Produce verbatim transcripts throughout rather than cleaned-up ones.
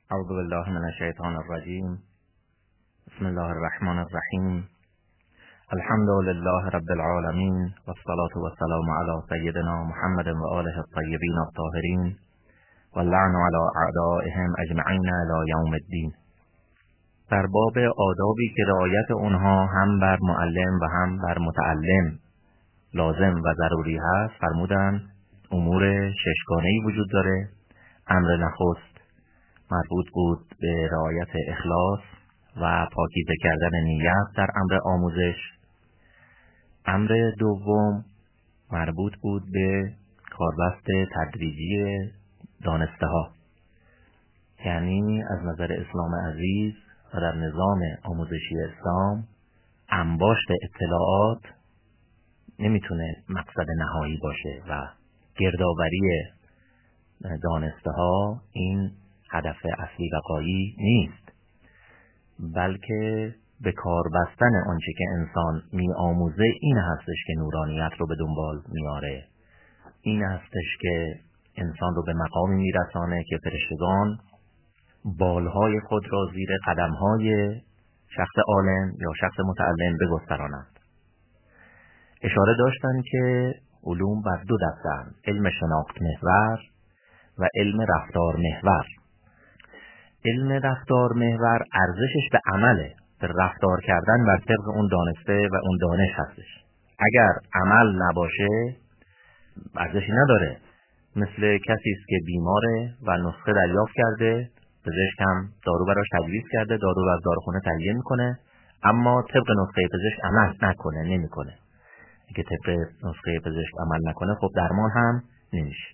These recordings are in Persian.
اعوذ بالله من الشیطان الرجیم. بسم الله الرحمن الرحیم. الحمد لله رب العالمین والصلاة والسلام علی سیدنا محمد و آله الطیبین الطاهرین واللعن علی اعدائهم اجمعین الی یوم الدین. در باب آدابی که رعایت اونها هم بر معلم و هم بر متعلم لازم و ضروری هست، فرمودن امور ششگانه‌ای وجود داره. امر نخست مربوط بود به رعایت اخلاص و پاکیزه کردن نیت در امر آموزش. امر دوم مربوط بود به کاربست تدریجی دانسته ها، یعنی از نظر اسلام عزیز و در نظام آموزشی اسلام انباشت اطلاعات نمیتونه مقصد نهایی باشه و گردآوری دانسته ها این هدف اصلی و غایی نیست، بلکه به کار بستن آنچه که انسان می آموزه این هستش که نورانیت رو به دنبال میاره. این هستش که انسان رو به مقامی میرسانه که فرشتگان بالهای خود را زیر قدمهای شخص عالم یا شخص متعلم بگسترانند. اشاره داشتن که علوم بر دو دستند: علم شناخت محور و علم رفتار محور. علم رفتار محور ارزشش به عمله، به رفتار کردن بر طبق اون دانسته و اون دانش هستش. اگر عمل نباشه ارزشی نداره. مثل کسی است که بیماره و نسخه دریافت کرده، پزشک هم دارو براش تجویز کرده، دارو رو از داروخونه تهیه میکنه، اما طبق نسخه پزشک عمل نکنه، نمیکنه. اگه طبق نسخه پزشک عمل نکنه خب درمان هم نمیشه.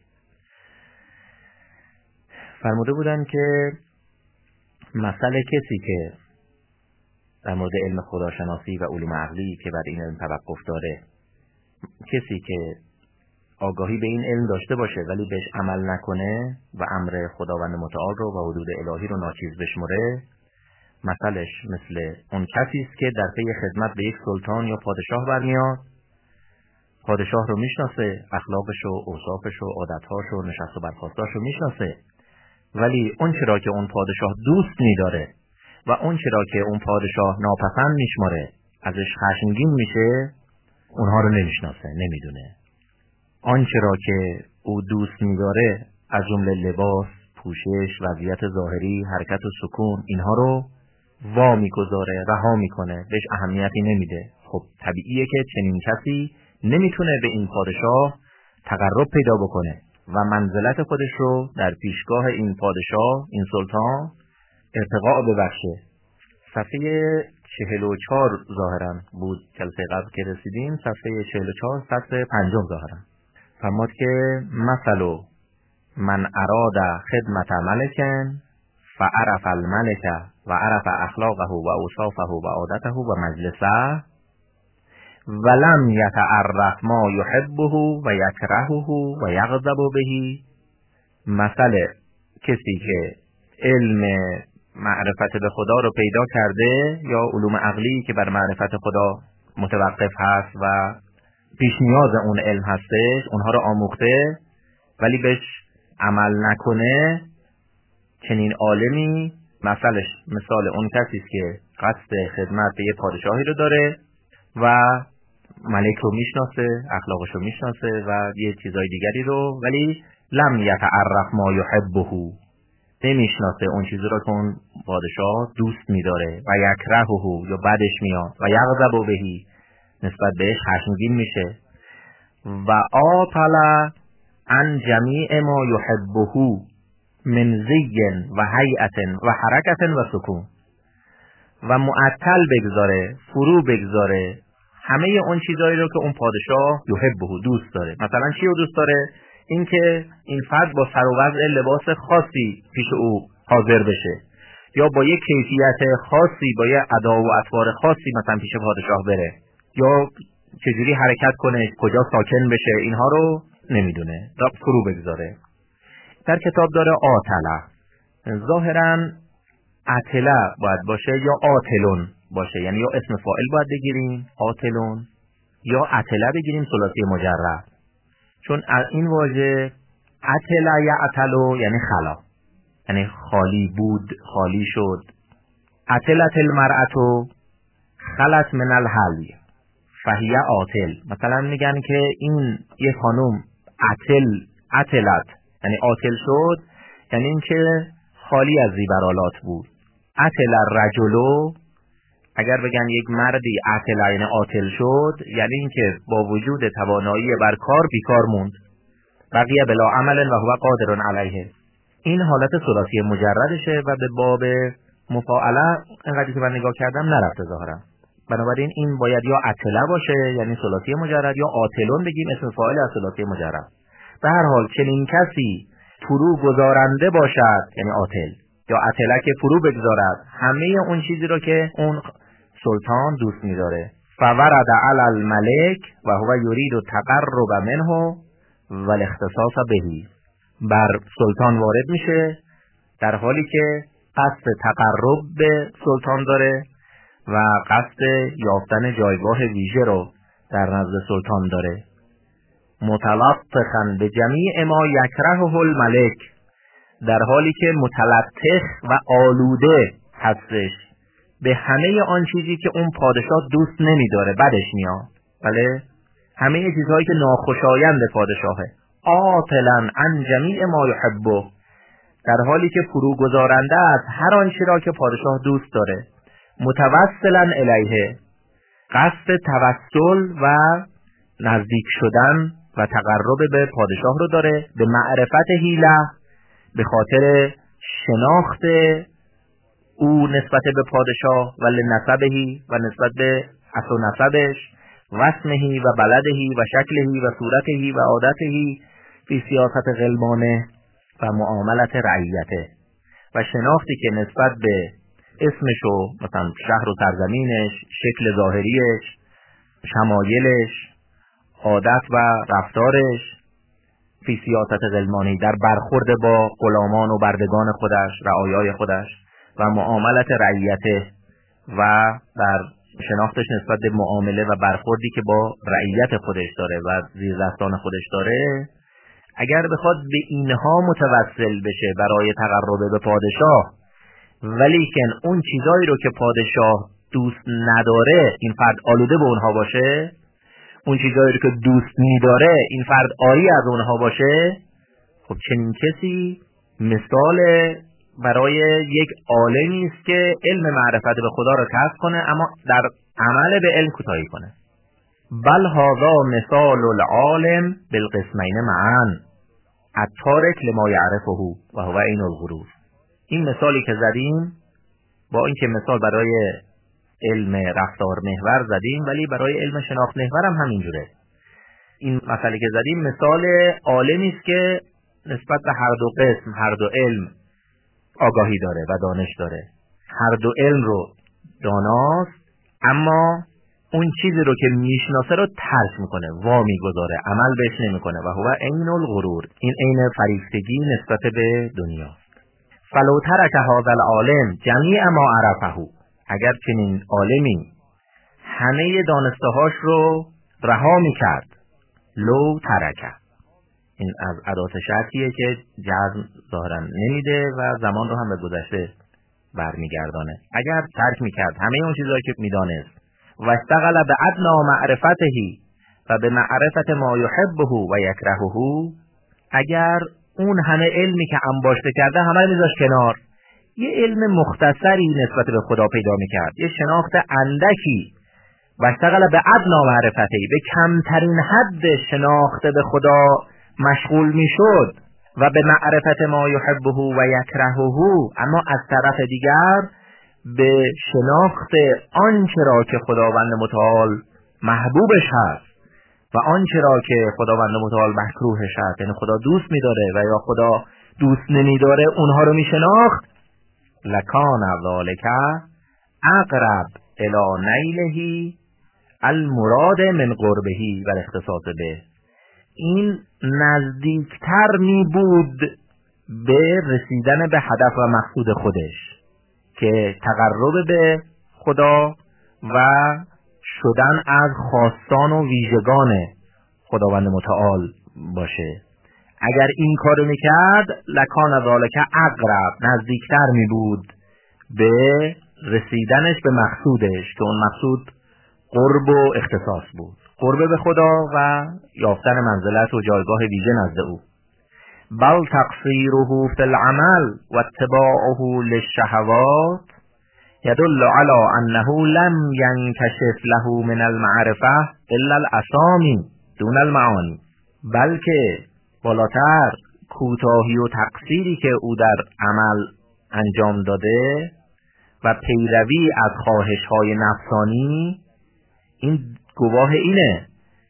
فرموده بودن که مسئله کسی که در مورد علم خداشناسی و علوم عقلی که بر این علم توقف داره، کسی که آگاهی به این علم داشته باشه ولی بهش عمل نکنه و امر خداوند متعال رو و حدود الهی رو ناچیز بشمره، مثلش مثل اون کسی است که در پی خدمت به یک سلطان یا پادشاه برمیاد. پادشاه رو میشناسه، اخلاقش و اوصافش و عادتهاش و نشست و برخاستاش رو میشناسه، ولی اون چرا که اون پادشاه دوست می‌داره و اون چرا که اون پادشاه ناپسند میشماره ازش خشمگین میشه، اونها رو نمیشناسه، نمیدونه. آن چرا که او دوست می‌داره از جمله لباس، پوشش، وضعیت ظاهری، حرکت و سکون، اینها رو وا میگذاره، رها میکنه، بهش اهمیتی نمیده. خب طبیعیه که چنین کسی نمیتونه به این پادشاه تقرب پیدا بکنه و منزلت خودش رو در پیشگاه این پادشاه، این سلطان ارتقاء ببخشه. صفحه چهل و چهار ظاهرا بود جلسه قبل که رسیدیم، صفحه چهل و چهار سطر پنجم ظاهرا فرمود که مثل من اراد خدمت ملکن فعرف الملک و عرف اخلاقه و اوصافه و عادته و مجلسه ولم یتعرف ما یحبه و یکرهه و یغضب به. مثل کسی که علم معرفت به خدا رو پیدا کرده یا علوم عقلی که بر معرفت خدا متوقف هست و پیش نیاز اون علم هستش، اونها رو آموخته ولی بهش عمل نکنه، چنین عالمی مثلش مثال اون کسی است که قصد خدمت به یه پادشاهی رو داره و ملک رو میشناسه، اخلاقش رو میشناسه و یه چیزای دیگری رو، ولی لم یتعرف ما یحبه، نمیشناسه اون چیزی رو که اون پادشاه دوست میداره و یکرهه یا بدش میاد و یغضب به، نسبت بهش خشمگین میشه. و آطل عن جمیع ما یحبه من زین و هیئت و حرکت و سکون، و معطل بگذاره، فرو بگذاره همه اون چیزایی رو که اون پادشاه یحبه دوست داره. مثلا چی رو دوست داره؟ این که این فرد با سر و وضع لباس خاصی پیش او حاضر بشه، یا با یک کیفیت خاصی، با یک ادا و اطوار خاصی مثلا پیش پادشاه بره، یا چجوری حرکت کنه، کجا ساکن بشه، اینها رو نمیدونه، را فرو بگذاره. در کتاب داره آتله، ظاهرا اتله باید باشه یا آتلون باشه، یعنی یا اسم فاعل باید بگیریم آتلون یا اتله بگیریم ثلاثی مجرد، چون این واژه اتله یا اتلو یعنی خلا. یعنی خالی بود، خالی شد. عتلت المرأة خلت من الحلی فهی عاطل. مثلا میگن که این یه خانم عتل عتلت یعنی عاطل شد، یعنی این که خالی از زیبرالات بود. عتل الرجل، اگر بگن یک مردی عتل یعنی عاطل شد، یعنی این که با وجود توانایی بر کار بیکار موند. بقیه بلا عمل و هو قادر علیه. این حالت ثلاثی مجردشه و به باب مفاعله اینقدری که من نگاه کردم نرفته ظاهرا. بنابراین این باید یا عتله باشه یعنی ثلاثی مجرد، یا عاطلون بگیم اسم فاعل از ثلاثی مجرد. به هر حال چنین کسی فرو گذارنده باشد یعنی عاطل، یا عتله که فرو بگذارد همه اون چیزی رو که اون سلطان دوست می‌داره. فورد علی الملک و هو یرید تقرب منه و الاختصاص بهی. بر سلطان وارد میشه در حالی که قصد تقرب به سلطان داره و قصد یافتن جایگاه ویژه رو در نزد سلطان داره. متلطفاً به جمیع ما یکرهه الملک، در حالی که متلطف و آلوده هستش به همه آن چیزی که اون پادشاه دوست نمیداره، بدش میاد. بله، همه چیزهایی که ناخوشایند پادشاهه. عاطلاً عن جمیع ما یحبه، در حالی که فرو گذارنده از هر آنچه را که پادشاه دوست داره. متوسلاً الیه، قصد توسل و نزدیک شدن و تقرب به پادشاه رو داره. به معرفت هیله، به خاطر شناخت او نسبت به پادشاه و لنسبهی و نسبت به اصل نسبش و اسمهی و بلدهی و شکلهی و صورتهی و عادتهی فی سیاست غلمانه و معاملت رعیته، و شناختی که نسبت به اسمش و مثلا شهر و سرزمینش، شکل ظاهریش، شمایلش، عادت و رفتارش فی سیاست غلمانی، در برخورد با غلامان و بردگان خودش، رعایای خودش، و معاملت رعیته و در شناختش نسبت به معامله و برخوردی که با رعیت خودش داره و زیردستان خودش داره. اگر بخواد به اینها متوسل بشه برای تقرب به پادشاه، ولیکن اون چیزایی رو که پادشاه دوست نداره این فرد آلوده به اونها باشه، اون چیزایی رو که دوست می‌داره این فرد آری از اونها باشه، خب چنین کسی مثال برای یک عالمی است که علم معرفت به خدا رو کسب کنه اما در عمل به علم کوتاهی کنه. بل هذا مثال العالم بالقسمین معا التارک لما یعرفه و هو عین الغرور. این مثالی که زدیم با اینکه مثال برای علم رفتار محور زدیم، ولی برای علم شناخت محور هم همینجوره. این مثالی که زدیم مثال عالمی است که نسبت به هر دو قسم، هر دو علم آگاهی داره و دانش داره. هر دو علم رو داناست، اما اون چیزی رو که میشناسه رو ترک میکنه، وا میگذاره، عمل بهش نمیکنه. و هو عین الغرور، این عین فریفتگی نسبت به دنیا. فلو ترک هذا العالم جمیع ما عرفه، اگر چنین عالمی همه دانستهاش رو رها میکرد، لو ترکه، این از ادات شرطیه که جزم ظاهرا نمیده و زمان رو هم به گذشته برمیگردانه. اگر ترک میکرد همه اون چیزایی که میدانست و استغل به ادنا معرفتهی و به معرفت ما یحبه و یکرهه، اگر اون همه علمی که انباشته کرده همه میذاش کنار، یه علم مختصری نسبت به خدا پیدا میکرد، یه شناخت اندکی، و استغل به ادنا معرفتهی، به کمترین حد شناخت به خدا مشغول میشد، و به معرفت ما یحبه و یکرهه، اما از طرف دیگر به شناخت آنچه را که خداوند متعال محبوبش هست و آنچه را که خداوند متعال مکروهش هست، یعنی خدا دوست می‌داره و یا خدا دوست نمی‌داره، اونها رو می‌شناخت. لکان ذالک اقرب الی نیله المراد من قربه و الاختصاص به، این نزدیکتر می بود به رسیدن به هدف و مقصود خودش که تقرب به خدا و شدن از خواستان و ویژگان خداوند متعال باشه. اگر این کارو میکرد لکان ذالک اقرب، نزدیکتر میبود به رسیدنش به مقصودش که اون مقصود قرب و اختصاص بود، قرب به خدا و یافتن منزلت و جایگاه ویژه نزد او. بل تقصیره فی العمل و اتباعه للشهوات یدل علی انه لم ینکشف له من المعرفه الا الاسامی دون المعانی. بلکه بالاتر کوتاهی و تقصیری که او در عمل انجام داده و پیروی از خواهش‌های نفسانی، این گواه اینه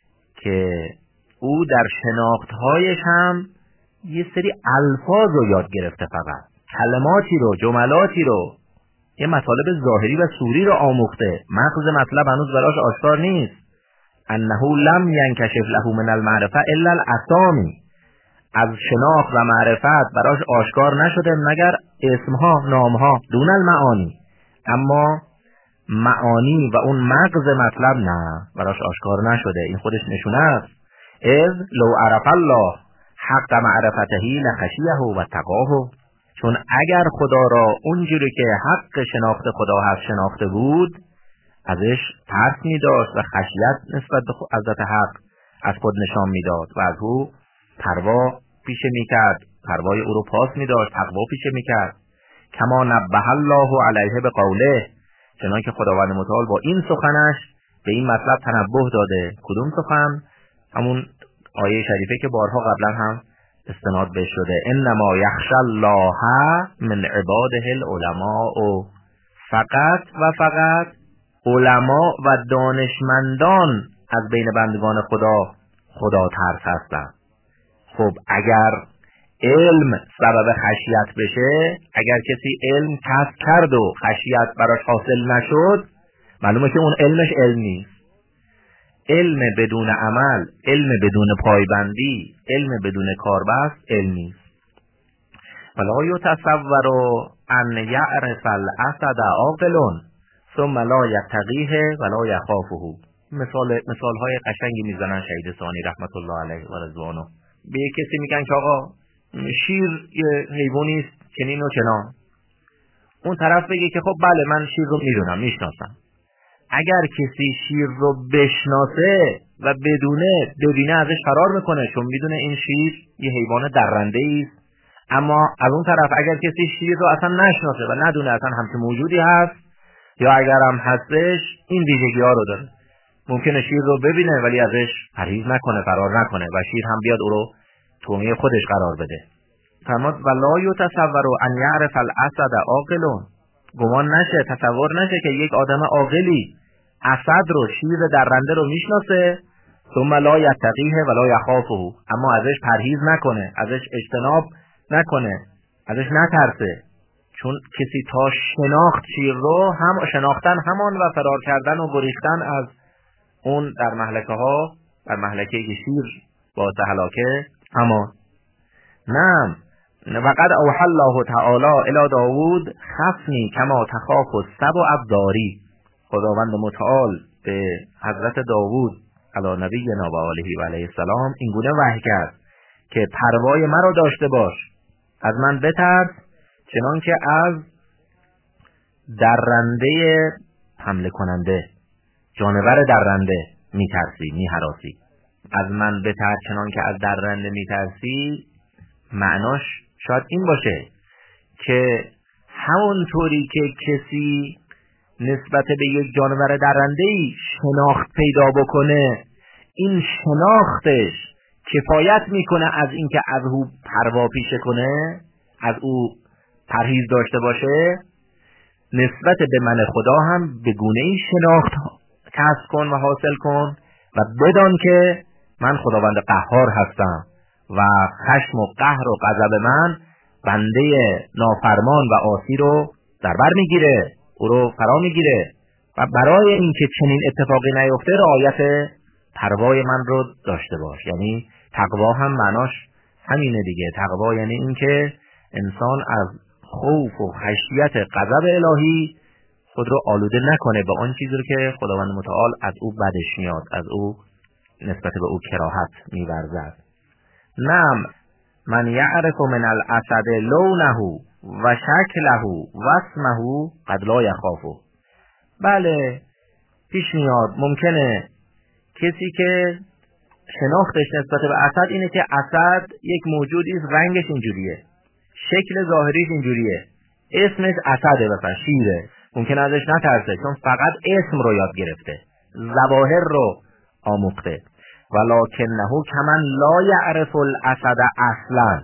که او در شناختهایش هم یه سری الفاظ رو یاد گرفته، فقط کلماتی رو، جملاتی رو، یه مطالب ظاهری و صوری رو آموخته، مغز مطلب هنوز براش آشکار نیست. انه لم ینکشف له من المعرفه الا الاسامی، از شناخت و معرفت براش آشکار نشده مگر اسمها، نامها، دون المعانی، اما معانی و اون مغز مطلب نه، براش آشکار نشده. این خودش نشونه است. اذ لو عرف الله حق معرفته لخشیه و تقاه، چون اگر خدا را اونجوری که حق شناخت خدا هست شناخته بود، ازش ترس می داشت و خشیت نسبت به حضرت حق از خود نشان می داد و از او پروا پیشه می کرد، پروای او رو پاس می داشت، تقوا پیشه می کرد. کما نبه الله علیه به قوله، چنانکه خداوند متعال با این سخنش به این مطلب تنبه داده. کدوم سخن؟ همون آیه شریفه که بارها قبلا هم استناد بهش شده. انما یخشی الله من عباده العلماء، فقط و فقط علما و دانشمندان از بین بندگان خدا خدا ترس هستند. خب اگر علم سبب خشیت بشه، اگر کسی علم کسب کرد و خشیت براش حاصل نشد، معلومه که اون علمش علم نیست. علم بدون عمل، علم بدون پایبندی، علم بدون کاربست علم نیست. ولا یتصور ان یعرف الاسد عاقل ثم لا یتقیه ولا یخافه. مثال مثال های قشنگی میزنن شهید ثانی رحمت الله علیه و رضوانه. به یک کسی میگن که آقا شیر یه حیوانی است چنین و چنان، اون طرف بگه که خب بله من شیر رو میدونم، میشناسم. اگر کسی شیر رو بشناسه و بدونه، ببینه ازش فرار میکنه، چون میدونه این شیر یه حیوان درنده است. اما از اون طرف اگر کسی شیر رو اصلا نشناسه و ندونه اصلا همچین موجودی هست، یا اگر هم هستش این ویژگی ها رو داره، ممکنه شیر رو ببینه ولی ازش پرهیز نکنه، فرار نکنه و شیر هم بیاد او رو تومه خودش قرار بده. فرمود ولا یتصور ان یعرف الاسد عاقل، گمان نشه، تصور نشه که یک آدم عاقلی اسد رو، شیر درنده رو میشناسه، ثم لا یتقیه ولا یخافه، اما ازش پرهیز نکنه، ازش اجتناب نکنه، ازش نترسه. چون کسی تا شناخت شیر رو، هم شناختن همان و فرار کردن و گریختن از اون در مهلکه ها، در مهلکه شیر با هلاکه همان. نعم وقد اوحى الله تعالی الی داوود خفنی کما تخاف السبع الضاری. خداوند متعال به حضرت داوود علی نبینا و آله و علیه السلام این گونه وحی کرد که پروای مرا داشته باش، از من بترس چنان که از درنده حمله کننده، جانور درنده میترسی، میهراسی. از من بترس چنان که از درنده میترسی، معناش شاید این باشه که همونطوری که کسی نسبت به یک جانور درنده‌ای شناخت پیدا بکنه، این شناختش کفایت میکنه از اینکه از او پروا پیشه کنه، از او پرهیز داشته باشه، نسبت به من خدا هم به گونه‌ای شناخت کسب کن و حاصل کن و بدان که من خداوند قهار هستم و خشم و قهر و غضب من بنده نافرمان و عاصی رو در بر میگیره، او رو فرا میگیره و برای اینکه چنین اتفاقی نیفته رعایت پروای من رو داشته باش. یعنی تقوا هم معناش همینه دیگه. تقوا یعنی اینکه انسان از خوف و خشیت غضب الهی خود رو آلوده نکنه به آن چیزی رو که خداوند متعال از او بدش میاد، از او نسبت به او کراهت می‌ورزد. نعم من یعرف من الاسد لونه و شکله و اسمه قد لا یخافه. بله پیش میاد ممکنه کسی که شناختش نسبت به اسد اینه که اسد یک موجودی است، رنگش اینجوریه، شکل ظاهریش اینجوریه، اسمش اسده، مثلا شیره، ممکنه ازش نترسه چون فقط اسم رو یاد گرفته، ظواهر رو آموخته. ولکنه کمن لا یعرف الاسد اصلا.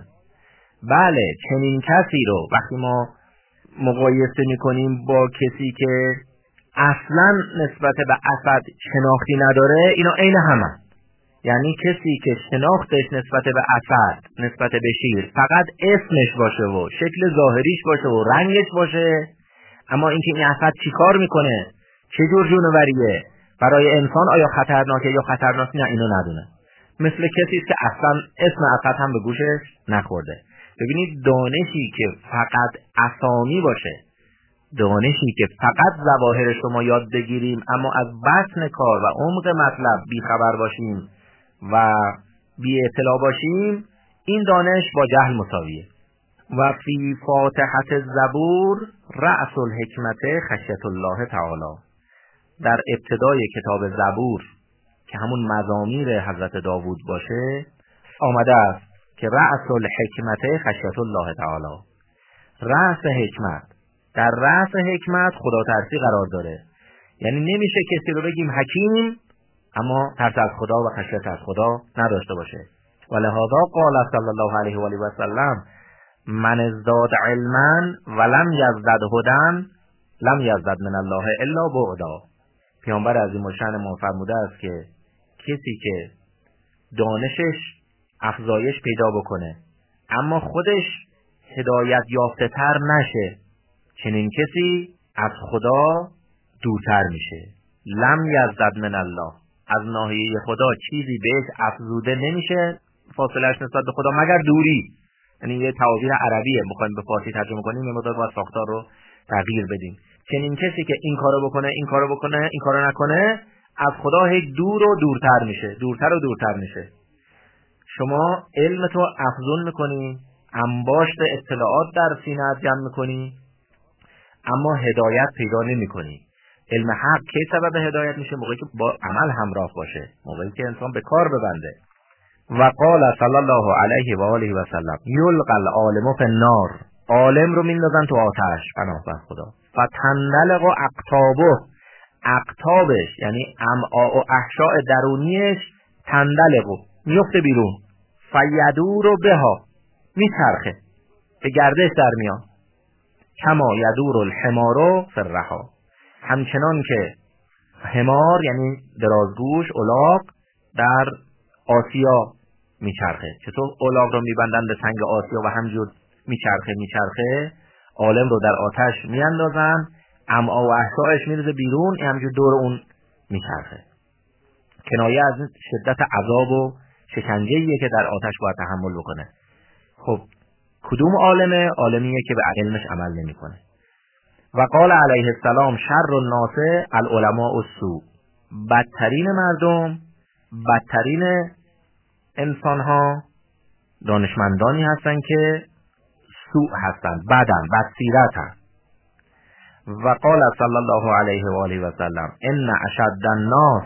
بله چنین کسی رو وقتی ما مقایسه میکنیم با کسی که اصلا نسبت به اسد شناختی نداره، اینا عین همه. یعنی کسی که شناختش نسبت به اسد، نسبت به شیر فقط اسمش باشه و شکل ظاهریش باشه و رنگش باشه، اما اینکه این اسد چی کار میکنه، چه جور جونوریه، برای انسان آیا خطرناکه یا خطرناک نه، اینو ندونه. مثل کسی است که اصلا اسم اسد هم به گوشش نخورده. ببینید دانشی که فقط اسامی باشه، دانشی که فقط ظواهر شما یاد بگیریم اما از بطن کار و عمق مطلب بیخبر باشیم و بی اطلاع باشیم، این دانش با جهل مساویه. و فی فاتحه الزبور رأس الحکمت خشیت الله تعالی. در ابتدای کتاب زبور که همون مزامیر حضرت داوود باشه آمده است که رأس الحکمت خشیت الله تعالی. رأس حکمت، در رأس حکمت خدا ترسی قرار داره. یعنی نمیشه کسی رو بگیم حکیم اما ترس از خدا و خشیت از خدا نداشته باشه. ولهذا قال صلی الله علیه و آله و سلم من ازداد علما ولم یزداد هدى لم یزداد من الله الا بعدا. پیامبر عظیم الشأن ما فرموده است که کسی که دانشش افزایش پیدا بکنه اما خودش هدایت یافته تر نشه، چنین کسی از خدا دورتر میشه. لم یزداد من الله، از ناحیه خدا چیزی بهش افزوده نمیشه، فاصلهش نسبت به خدا مگر دوری. یعنی یه تعابیر عربیه، میخوایم به فارسی ترجمه کنیم یه مقدار باید ساختار رو تغییر بدیم. چنین کسی که این کارو بکنه این کارو بکنه این کارو نکنه، از خدا هی دور و دورتر میشه، دورتر و دورتر میشه. شما علم تو افزون میکنی، انباشت اطلاعات در سینه‌ات جمع میکنی اما هدایت پیدا نمیکنی. علم حق کی سبب هدایت میشه؟ موقعی که با عمل همراه باشه، موقعی که انسان به کار ببنده. و قال صلی الله علیه و آله و سلم یلقى العالم فی النار، عالم رو میندازن تو آتش، پناه بر خدا. فتندلق اقطابه، اقطابش یعنی امعاء و احشاء درونیش، تندلق میفته بیرون، فیدور بها میچرخه، به گردش در میاد. کما یدور الحمار فی الرحا، همچنان که حمار یعنی درازگوش، الاغ در آسیا میچرخه. چطور الاغ رو میبندن به سنگ آسیا و همجور میچرخه میچرخه عالم رو در آتش میاندازن، امعا و احشائش میرزه بیرون، این همجور دور اون میچرخه. کنایه از شدت عذاب و شکنجه‌ایه که در آتش باید تحمل بکنه. خب کدوم عالمه؟ عالمیه که به علمش عمل نمیکنه. و قال علیه السلام شر الناس العلماء السوء، بدترین مردم، بدترین انسانها دانشمندانی هستن که سوء هستن، بدن، بدسیرتن. و قال صلی الله علیه و آله و سلم ان اشد الناس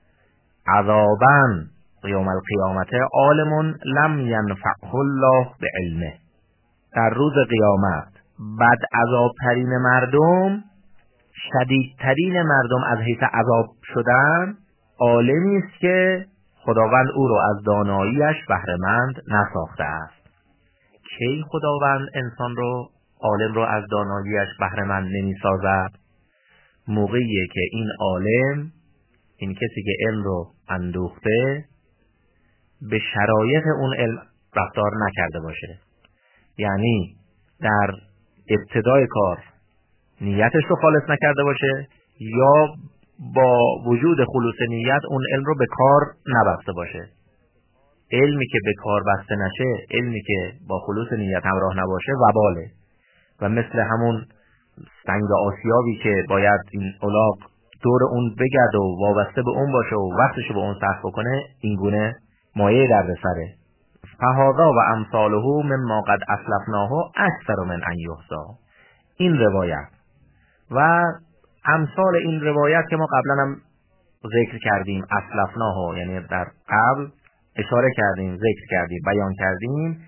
عذابا یوم القیامت عالم لم ینفعه الله بعلمه، در روز قیامت بد عذاب ترین مردم، شدیدترین مردم از حیث عذاب شدن، عالمی است که خداوند او را از داناییش بهره‌مند نساخته است. کی خداوند انسان رو، عالم رو از داناییش بهره‌مند نمی‌سازد؟ موقعیه که این عالم، این کسی که علم رو اندوخته، به شرایط اون علم رفتار نکرده باشه. یعنی در ابتدای کار نیتش رو خالص نکرده باشه یا با وجود خلوص نیت اون علم رو به کار نبسته باشه. علمی که به کار بسته نشه، علمی که با خلوص نیت همراه نباشه وباله. و مثل همون سنگ آسیابی که باید این الاغ دور اون بگرد و وابسته به اون باشه و وقتش به اون صرف بکنه، این گونه مایه دردسره. فهذا و امثاله مما قد اسلفناه اکثر من ان یحصی. این روایت و امثال این روایت که ما قبلا هم ذکر کردیم، اسلفناه یعنی در قبل اشاره کردیم، ذکر کردیم، بیان کردیم،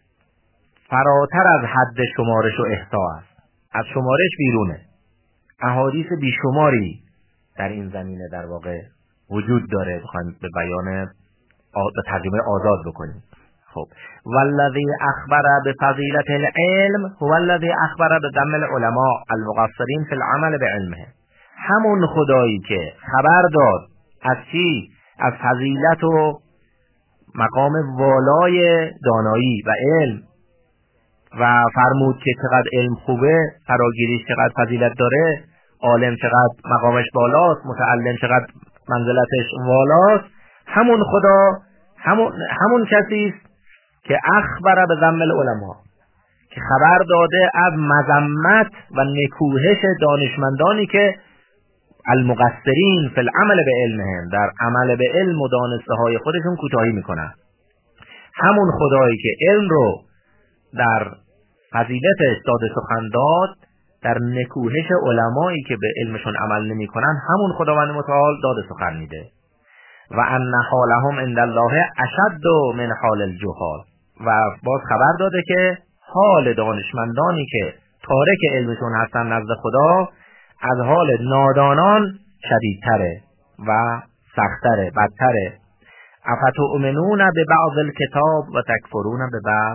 فراتر از حد شمارش و احصا است، از شمارش بیرونه. احادیث بیشماری در این زمینه در واقع وجود داره، بخوایم به بیان به ترجمه آزاد بکنیم. خب والذی اخبر بفضیلت العلم هو الذی اخبر بذم العلماء المقصرین فی العمل بعلمه. همون خدایی که خبر داد از چی؟ از فضیلت و مقام والای دانایی و علم و فرمود که چقدر علم خوبه، فراگیریش چقدر فضیلت داره، عالم چقدر مقامش بالاست، متعلم چقدر منزلتش والاست. همون خدا همون همون کسی است که اخبر به ذم العلماء، که خبر داده از مذمت و نکوهش دانشمندانی که المقصرین فی العمل به علمهم، در عمل به علم و دانسته های خودشون کوتاهی میکنن. همون خدایی که علم رو در فضیلتش داده سخن داد، در نکوهش علمایی که به علمشون عمل نمی کنن، همون خداوند متعال داده سخن میده. و ان حالهم عند الله اشد من حال الجهال، و باز خبر داده که حال دانشمندانی که تارک علمشون هستن نزد خدا از حال نادانان شدیدتره و سختره، بدتره. افتؤمنون ببعض الکتاب و تکفرون ببعض.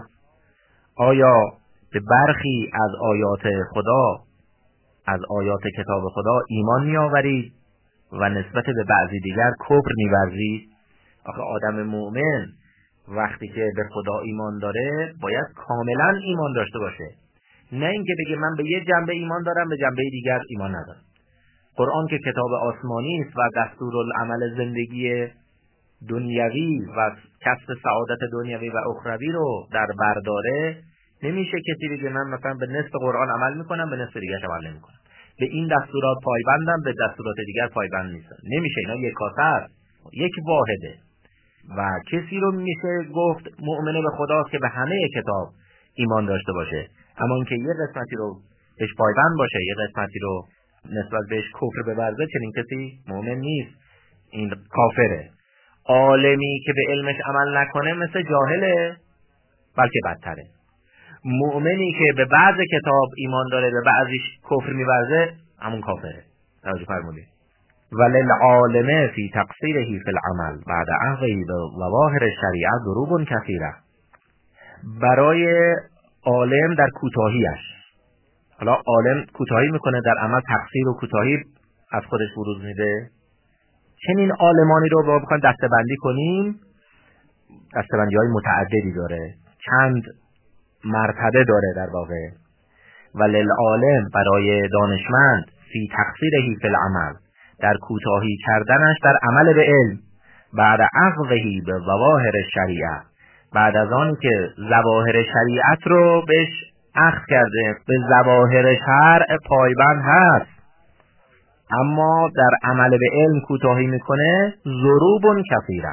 آیا به برخی از آیات خدا، از آیات کتاب خدا ایمان می آورید و نسبت به بعضی دیگر کفر می ورزید؟ آخه آدم مؤمن وقتی که به خدا ایمان داره باید کاملا ایمان داشته باشه، نه اینکه بگه من به یه جنبه ایمان دارم به جنبه دیگر ایمان ندارم. قرآن که کتاب آسمانی است و دستورالعمل زندگی دنیوی و کسب سعادت دنیوی و اخروی رو در بر داره، نمیشه کسی بگه من مثلا به نصف قرآن عمل میکنم به نصف دیگرش عمل نمیکنم، به این دستورات پایبندم به دستورات دیگر پایبند نیستم. نمیشه، اینا یک کاسر، یک واحده. و کسی رو میشه گفت مؤمن به خداست که به همه کتاب ایمان داشته باشه، اما اینکه یه قسمتی رو بهش پایبند باشه، یه قسمتی رو نسبت بهش کفر بورزه، چنین کسی مؤمن نیست، این کافره. عالمی که به علمش عمل نکنه مثل جاهله، بلکه بدتره. مؤمنی که به بعض کتاب ایمان داره به بعضیش کفر می‌ورزه، همون کافره. توجه فرمودید. وللعالم فی تقصیره فی العمل بعد عهده بظواهر الشریعه ضروب کثیره. برای عالم در کوتاهیش، حالا عالم کوتاهی میکنه در عمل، تقصیر و کوتاهی از خودش بروز میده. چنین عالمانی رو با بخوایم دسته‌بندی کنیم، دسته‌بندی‌های متعددی داره، چند مرتبه داره در واقع. وللعالم برای دانشمند فی تقصیره فی العمل در کوتاهی کردنش در عمل به علم بعد عقده به ظواهر شریعه، بعد از آنی که ظواهر شریعت رو بهش اخذ کرده، به ظواهر شرع پایبند هست، اما در عمل به علم کوتاهی میکنه، ضروب کثیره،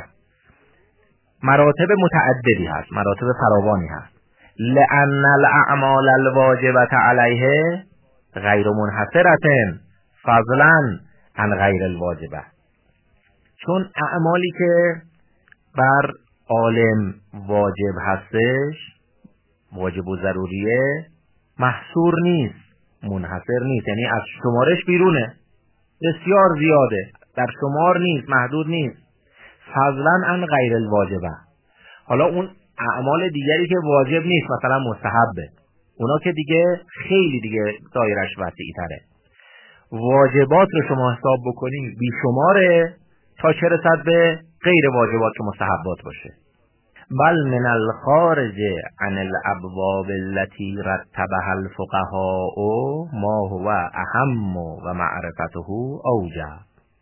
مراتب متعددی هست، مراتب فراوانی هست. لأن الاعمال الواجبة علیه غیر منحصرة فضلا عن غیر الواجبه. چون اعمالی که بر عالم واجب هستش، واجب و ضروریه، محصور نیست، منحصر نیست، یعنی از شمارش بیرونه، بسیار زیاده، در شمار نیست، محدود نیست. فضلا عن غیر الواجبه. حالا اون اعمال دیگری که واجب نیست، مثلا مستحبه، اونا که دیگه خیلی دیگه دایرش وسیع تره. واجبات رو شما حساب بکنید بیشماره تا چه رسد به غیر واجبات که مستحبات باشه. بل من الخارج عن الابواب التي رتبها الفقهاء ما هو اهم و معرفته اوجب.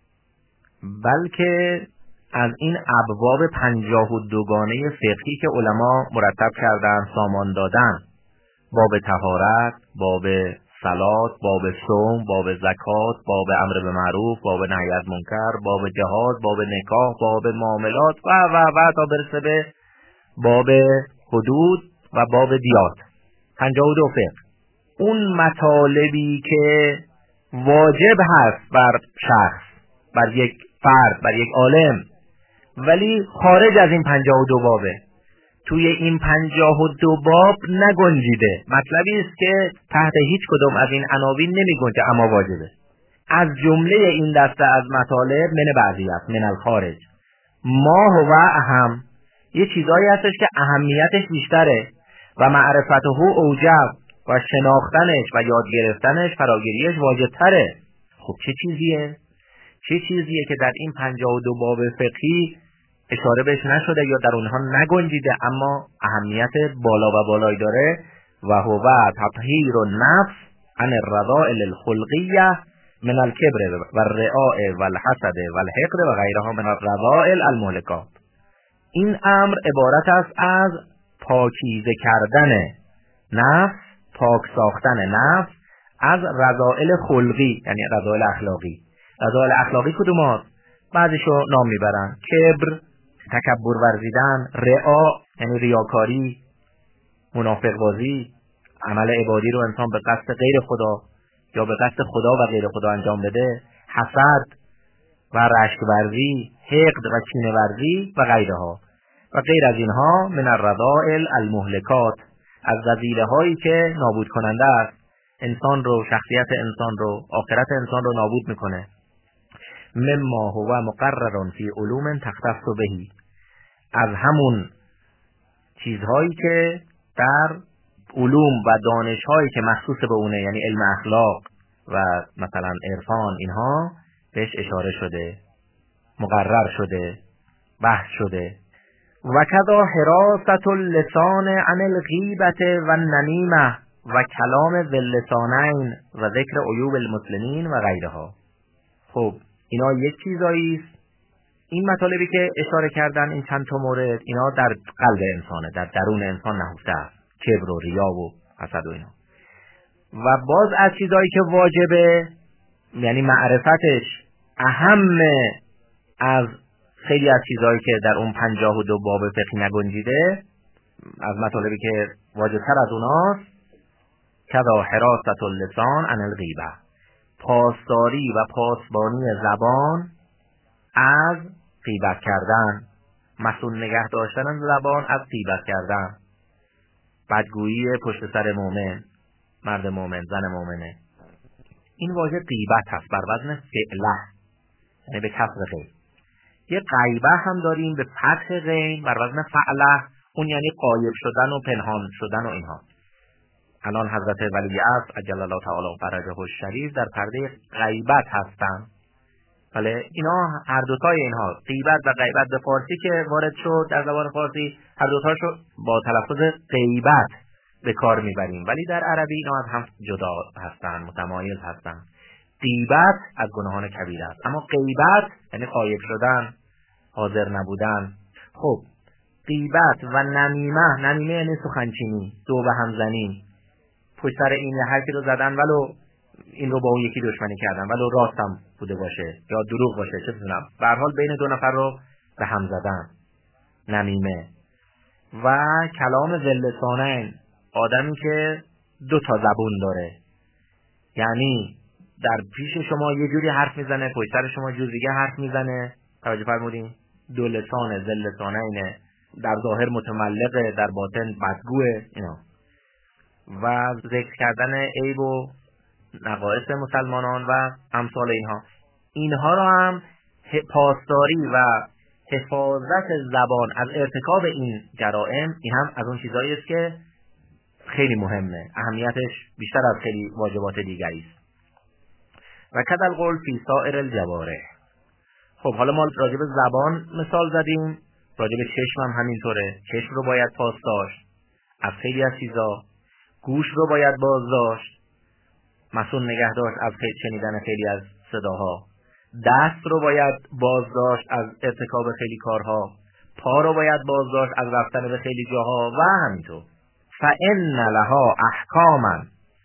بلکه از این ابواب پنجاه و دوگانه فقهی که علما مرتب کردن، سامان دادن، باب طهارت، باب صلات، باب صوم، باب زکات، باب امر به معروف، باب نهی از منکر، باب جهاد، باب نکاح، باب معاملات و و و تا برسه به باب حدود و باب دیات، پنجاه و دو فقه. اون مطالبی که واجب هست بر شخص، بر یک فرد، بر یک عالم، ولی خارج از این پنجاه و دو بابه، توی این پنجاه و دو باب نگنجیده، مطلبی است که تحت هیچ کدوم از این عناوین نمی گنجه اما واجبه. از جمله این دسته از مطالب من بعضی است، من الخارج، ما هو اهم، یه چیزایی هستش که اهمیتش بیشتره و معرفته اوجب و شناختنش و یاد گرفتنش فراگیریش واجبتره. خب چه چیزیه؟ چه چیزیه که در این پنجاه و دو باب فقهی اشاره بهش نشده یا در اونها نگنجیده اما اهمیت بالا و بالایی داره؟ و هو تطهیر النفس عن الرذائل الخلقیه من الکبر و الرعاء و الحسد و الحقد و غیرها من الرذائل المهلکات. این امر عبارت است از پاکیزه کردن نفس، پاک ساختن نفس از رذائل خلقی، یعنی رذائل اخلاقی. رذائل اخلاقی کدوم هست؟ بعضیشو نام میبرن: کبر، تکبر ورزیدن، رعا یعنی ریاکاری، منافق بازی، عمل عبادی رو انسان به قصد غیر خدا یا به قصد خدا و غیر خدا انجام بده، حسد و رشک ورزی، حقد و کینه ورزی و غیرها و غیر از اینها من الرذائل المهلکات، از رذیله هایی که نابود کننده است، انسان رو، شخصیت انسان رو، آخرت انسان رو نابود میکنه. مما هو مقرر فی علوم تختص بهی، از همون چیزهایی که در علوم و دانشهایی که مخصوص به اونه، یعنی علم اخلاق و مثلا عرفان، اینها بهش اشاره شده، مقرر شده، بحث شده. و کذا حراست اللسان عن الغیبت و النمیمه و کلام ذی اللسانین و ذکر عیوب المسلمین و غیرها. خب اینا یک چیزایی است. این مطالبی که اشاره کردن، این چند تا مورد، اینا در قلب انسانه، در درون انسان نهفته است، کبر و ریا و حسد و اینا. و باز از چیزایی که واجبه، یعنی معرفتش اهم از خیلی از چیزایی که در اون پنجاه و دو باب فقهی نگنجیده، از مطالبی که واجبتر از اوناست: کذا حراست اللسان عن الغیبه، پاسداری و پاسبانی زبان از غیبت کردن، مسئول نگه داشتن زبان از غیبت کردن، بدگویی پشت سر مومن، مرد مومن، زن مومنه. این واژه غیبت هست بر وزن فعله، یعنی به کسر غیب. یه غیبه هم داریم به فتح غین بر وزن فعله، اون یعنی غایب شدن و پنهان شدن و اینها. الان حضرت ولی عصر عجل الله تعالی فرجه الشریف در پرده غیبت هستن. بله، اینا هر دوتای اینها، غیبت و غیبت به فارسی که وارد شد در زبان فارسی، هر دوتاشو با تلفظ غیبت به کار میبریم، ولی در عربی اینا از هم جدا هستن، متمایز هستن. غیبت از گناهان کبیره است، اما غیبت یعنی غایب شدن، حاضر نبودن. خب غیبت و نمیمه، نمیمه یعنی سخنچینی، دو به هم زنی، پشت سر این حرفی رو زدن ولو این رو با اون یکی دشمنی کردن، ولو راست هم بوده باشه یا دروغ باشه، چه می‌دونم، به هر حال بین دو نفر رو به هم زدن، نمیمه. و کلام ذی اللسانین، آدمی که دو تا زبون داره، یعنی در پیش شما یه جوری حرف میزنه، پشت سر شما جور دیگه حرف میزنه. توجه فرمودین؟ دو لسان، ذی اللسانین، در ظاهر متملقه، در باطن بدگوه اینا. و ذکر کردن عیب و نقایص مسلمانان و امثال اینها. اینها رو هم پاسداری و حفاظت زبان از ارتکاب این جرائم، این هم از اون چیزایی است که خیلی مهمه، اهمیتش بیشتر از خیلی واجبات دیگری است. و کذا القول فی سائر الجوارح. خب حالا ما راجع به زبان مثال زدیم، راجع به چشم هم همینطوره. چشم رو باید پاس داشت از خیلی از چیزا، گوش رو باید باز داشت، مسئول نگه داشت از شنیدن خیلی از صداها، دست رو باید باز داشت از ارتکاب خیلی کارها، پا رو باید باز داشت از رفتن به خیلی جاها و همینطور. فإن لها احکاما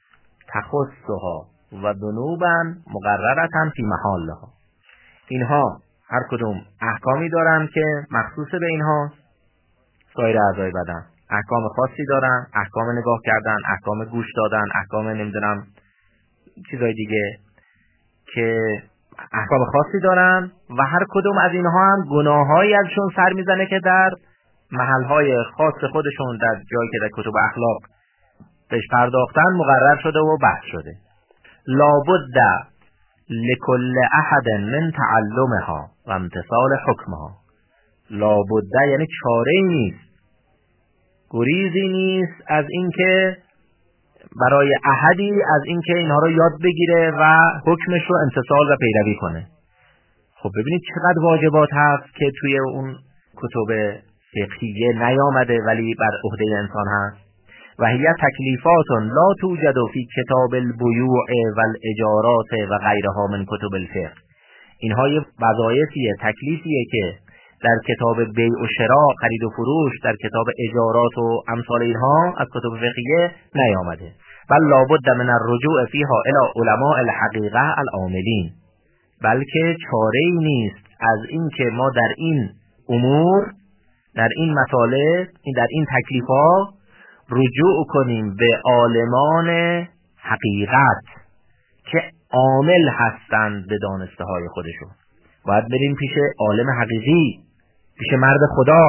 تخصها و ذنوبا مقررة فی محلها. اینها هر کدوم احکامی دارن که مخصوص به اینها. سایر اعضای بدن احکام خاصی دارن، احکام نگاه کردن، احکام گوش دادن، احکام نمیدونم چیزای دیگه که احکام خاصی دارن و هر کدوم از اینها هم گناهایی ازشون سر میزنه که در محلهای خاص خودشون در جایی که در کتب اخلاق بهش پرداختن مقرر شده و بحث شده. لابد لکل احد من تعلمها و امتثال حکمها. لابد یعنی چاره‌ای نیست، گریزی نیست از اینکه برای احدی از اینکه اینها رو یاد بگیره و حکمش رو امتثال و پیروی کنه. خب ببینید چقدر واجبات هست که توی اون کتب فقهیه نیامده ولی بر عهده انسان هست. و هی تکلیفات لا توجد فی کتاب البیوع و الاجارات و غیرها من کتب الفقه. اینها یه وظایفیه، تکلیفیه که در کتاب بیع و شراء، خرید و فروش، در کتاب اجارات و امثال اینها از کتب فقهیه نیامده. بل لابد من الرجوع فیها الی علماء الحقیقه العاملین. بلکه چاره‌ای نیست از این که ما در این امور، در این مطالب، در این تکلیف‌ها رجوع کنیم به عالمان حقیقت که عامل هستند به دانسته های خودشون. باید بریم پیش عالم حقیقی، پیش مرد خدا،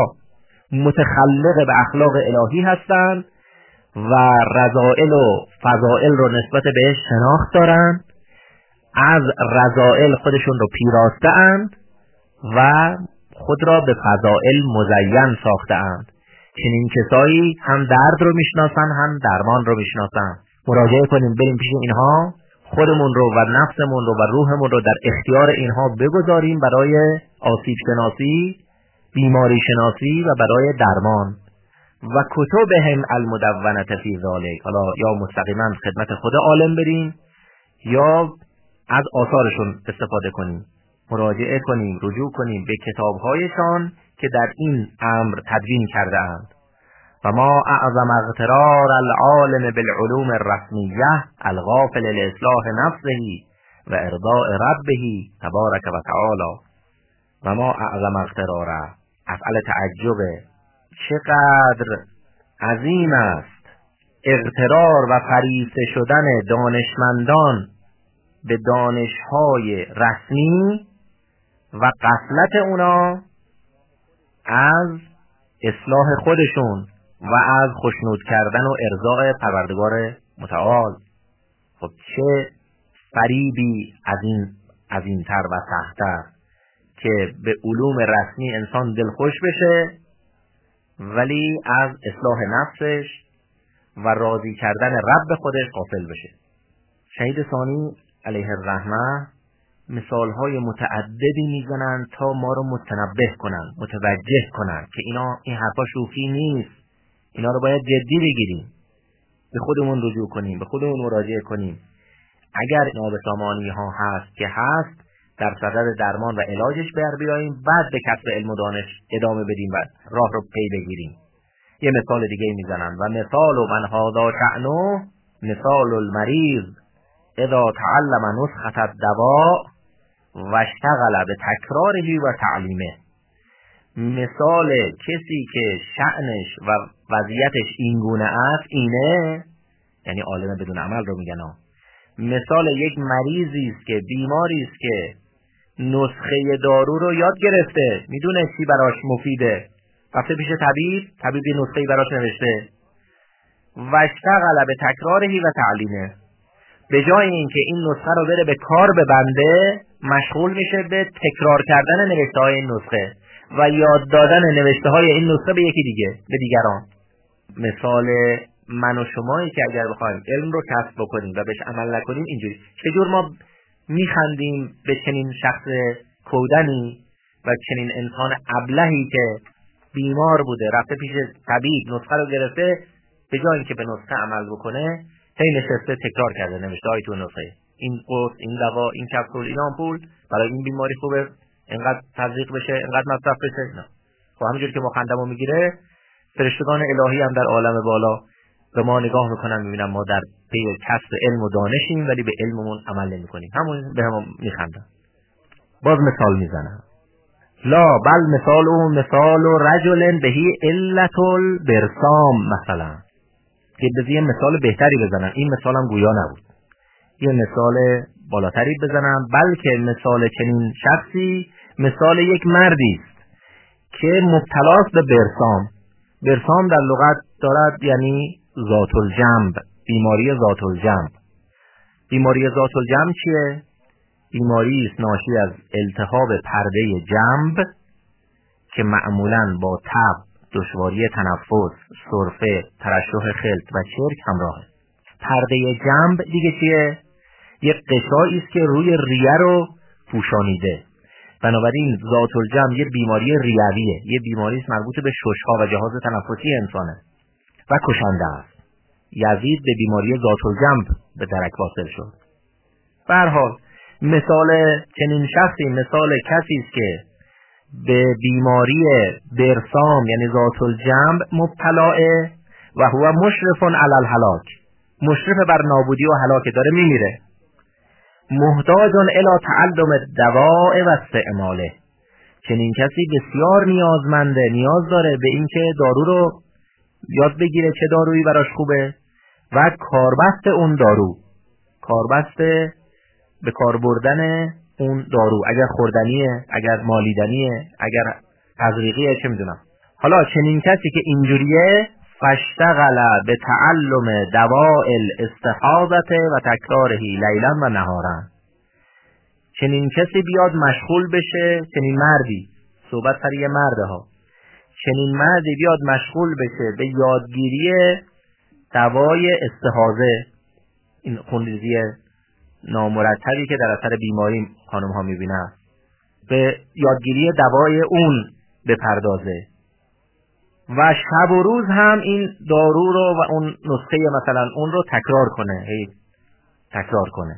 متخلق به اخلاق الهی هستند و رذائل و فضائل رو نسبت بهش شناخت دارند، از رذائل خودشون رو پیراسته اند و خود را به فضائل مزین ساخته اند. چنین کسایی هم درد رو میشناسن هم درمان رو میشناسن. مراجعه کنیم، بریم پیش اینها، خودمون رو و نفسمون رو و روحمون رو در اختیار اینها بگذاریم برای آسیب شناسی، بیماری شناسی و برای درمان. و کتبهم المدونة فی ذلک، حالا یا مستقیما خدمت خود عالم بریم یا از آثارشون استفاده کنیم، مراجعه کنیم، رجوع کنیم به کتابهایشان که در این امر تدوین کرده اند. و ما اعظم اغترار العالم بالعلوم الرسمیه الغافل لاصلاح نفسه و ارضاء ربه تبارک و تعالی. و ما اعظم اغترار، افعل تعجبه، چقدر عظیم است اغترار و فریفته شدن دانشمندان به دانش‌های رسمی و غفلت اونا از اصلاح خودشون و از خوشنود کردن و ارضاء پروردگار متعال. خب چه فریبی از این از این تر و سخت‌تر که به علوم رسمی انسان دلخوش بشه ولی از اصلاح نفسش و راضی کردن رب خودش غافل بشه. شهید ثانی علیه الرحمه مثالهای متعددی میزنن تا ما رو متنبه کنن، متوجه کنن که اینا این حرفا شوخی نیست، اینا رو باید جدی بگیریم، به خودمون رجوع کنیم، به خودمون مراجعه کنیم. اگر نابسامانی ها هست که هست، در صدد درمان و علاجش بر بیاییم، بعد به کسب علم و دانش ادامه بدیم و راه رو پی بگیریم. یه مثال دیگه میزنم: و مثال من هذا شأنه مثال المریض اذا تعلم نسخة الدواء و اشتغل به تکراره و تعلیمه. مثال کسی که شأنش و وضعیتش اینگونه است، اینه یعنی عالم بدون عمل رو میگن ها. مثال یک مریضی است که بیماری است که نسخه دارو رو یاد گرفته، میدونه چی براش مفیده، رفته پیش طبیب، طبیب یه نسخه‌ای براش نوشته، و اشتغل به تکراره و تعلیمه. به جای اینکه این نسخه رو بره به کار ببنده، مشغول میشه به تکرار کردن نوشته های این نسخه و یاد دادن نوشته های این نسخه به یکی دیگه، به دیگران. مثال من و شمایی که اگر بخوایم علم رو کسب بکنیم و بهش عمل نکنیم اینجوری. چجور ما میخندیم به چنین شخص کودنی و چنین انسان ابلهی که بیمار بوده، رفته پیش طبیب، نسخه رو گرفته، به جای اینکه به نسخه عمل بکنه هی نشسته تکرار کرده نوشته های تو نسخه، این قرص، این دوا، این کپسول، این آمپول برای این بیماری خوبه، اینقدر تزریق بشه، اینقدر مصرف بشه. نه. خب همونجوری که ما خندمو میگیره، فرشتگان الهی هم در عالم بالا به ما نگاه میکنن، میبینن ما در پی کسب علم و دانشیم ولی به علممون عمل نمیکنیم، همون به هم میخندن. باز مثال میزنم: لا بل مثال او مثال و رجل بهی علت البرسام مثلا، که بذار یه مثال بهتری بزنم، این مثالم گویا نبود، یه مثال بالاتری بزنم، بلکه مثال چنین شخصی مثال یک مردی است که مبتلاست به برسام. برسام در لغت دارد یعنی ذات الجنب، بیماری ذات الجنب. بیماری ذات الجنب چیه؟ بیماری است ناشی از التهاب پرده جنب که معمولاً با تب، دشواری تنفس، سرفه، ترشح خلط و چرک همراهه. پرده جنب دیگه چیه؟ یک قشایی است که روی ریه رو پوشانیده. بنابراین ذات الجنب یه بیماری ریویه، یه بیماری است مربوط به شش‌ها و جهاز تنفسی انسانه و کشنده است. یزید به بیماری ذات الجنب به درک واصل شد. به هر حال مثال چنین شخصی مثال کسی است که به بیماری برسام یعنی ذات الجنب مبتلاه و هو مشرف علی الهلاک، مشرف بر نابودی و هلاک، داره میمیره. محتاج الی تعلم الدواء و استعماله، چنین کسی بسیار نیازمنده، نیاز داره به اینکه دارو رو یاد بگیره چه دارویی براش خوبه و کاربست اون دارو، کاربست به کار بردن اون دارو، اگر خوردنیه، اگر مالیدنیه، اگر تزریقیه، چه میدونم. حالا چنین کسی که اینجوریه فاشتغل به تعلم دواء الاستحاضة و تکراره لیلا و نهارا، چنین کسی بیاد مشغول بشه، چنین مردی، صحبت سر یه مرده ها، چنین مردی بیاد مشغول بشه به یادگیری دوای استحاضه، این خونریزی نامرتبی که در اثر بیماری خانم ها میبینن، به یادگیری دوای اون بپردازه و شب و روز هم این دارو رو و اون نسخه مثلا اون رو تکرار کنه، هی تکرار کنه،